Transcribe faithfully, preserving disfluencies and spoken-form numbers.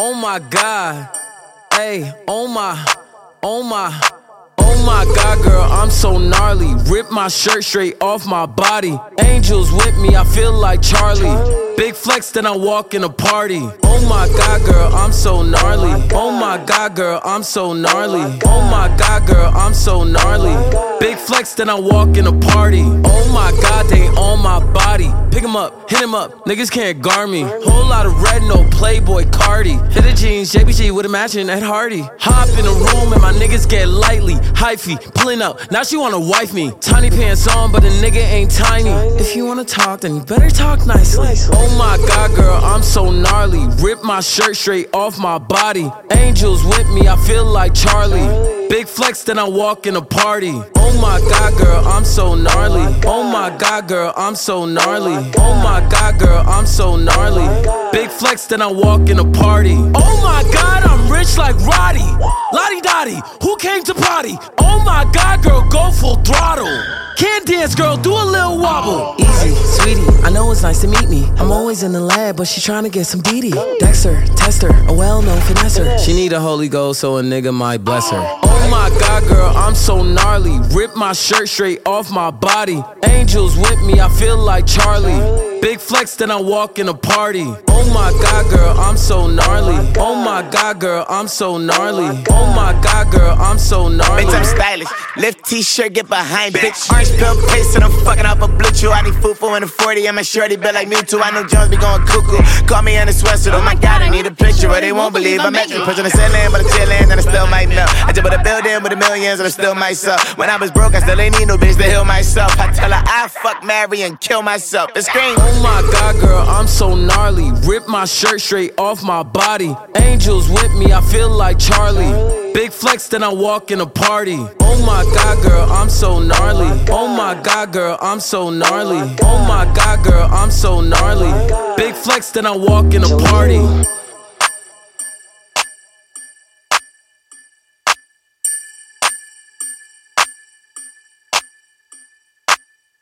Oh my God, hey, oh my, oh my, oh my God, girl, I'm so gnarly. Rip my shirt straight off my body. Angels with me, I feel like Charlie. Big flex, then I walk in a party. Oh my God, girl, I'm so gnarly. Oh my God, girl, I'm so gnarly. Oh my God, girl, I'm so gnarly. Big flex, then I walk in a party. Oh my God, they on my body. Pick 'em up, hit 'em up, niggas can't guard me. Whole lot of red, no Playboy Cardi. Hit the jeans, J B G with a matching Ed Hardy. Hop in the room and my niggas get lightly. Hyphy, pulling up, now she wanna wife me. Tiny pants on, but a nigga ain't tiny. If you wanna talk, then you better talk nicely. Oh my God, girl, I'm so gnarly. Rip my shirt straight off my body. Angels with me, I feel like Charlie. Big flex, then I walk in a party. Oh my God, girl, I'm so gnarly. Oh my God, girl, I'm so gnarly. Oh my God, girl, I'm so gnarly. Big flex, then I walk in a party. Oh my God, I'm rich like Roddy. Lottie Dottie, who came to party? Oh my God, girl, go full throttle. Can't dance, girl, do a little wobble. Easy, sweetie, I know it's nice to meet me. I'm always in the lab, but she tryna get some D D. Dexter, tester, a well-known finesser. She need a Holy Ghost, so a nigga might bless her. Oh my God, girl, I'm so gnarly. Rip my shirt straight off my body. Angels with me, I feel like Charlie. Big flex, then I walk in a party. Oh my God, girl, I'm so gnarly. Oh my God, girl, I'm so gnarly. Oh my God, girl, I'm so gnarly. Bitch, I'm stylish. Lift t-shirt, get behind, bitch. Orange pill paste, and I'm fucking up a blue chew. I need food for in the forty, and my shorty built like Mewtwo. I know Jones be going cuckoo. Call me in the sweatsuit. Oh my God, I need a picture, or they won't believe I'm at you. Pushing the ceiling, but I'm chillin', and I still might know. I just bought a building with the millions, and I still myself. When I was broke, I still ain't need no bitch to heal myself. I tell her I fuck, marry, and kill myself. It's scream. Oh my God, girl, I'm so gnarly. Rip my shirt straight off my body. Angels with me, I feel like Charlie. Big flex, then I walk in a party. Oh my God, girl, I'm so gnarly. Oh my God, girl, I'm so gnarly. Oh my God, girl, I'm so gnarly. Big flex, then I walk in a party.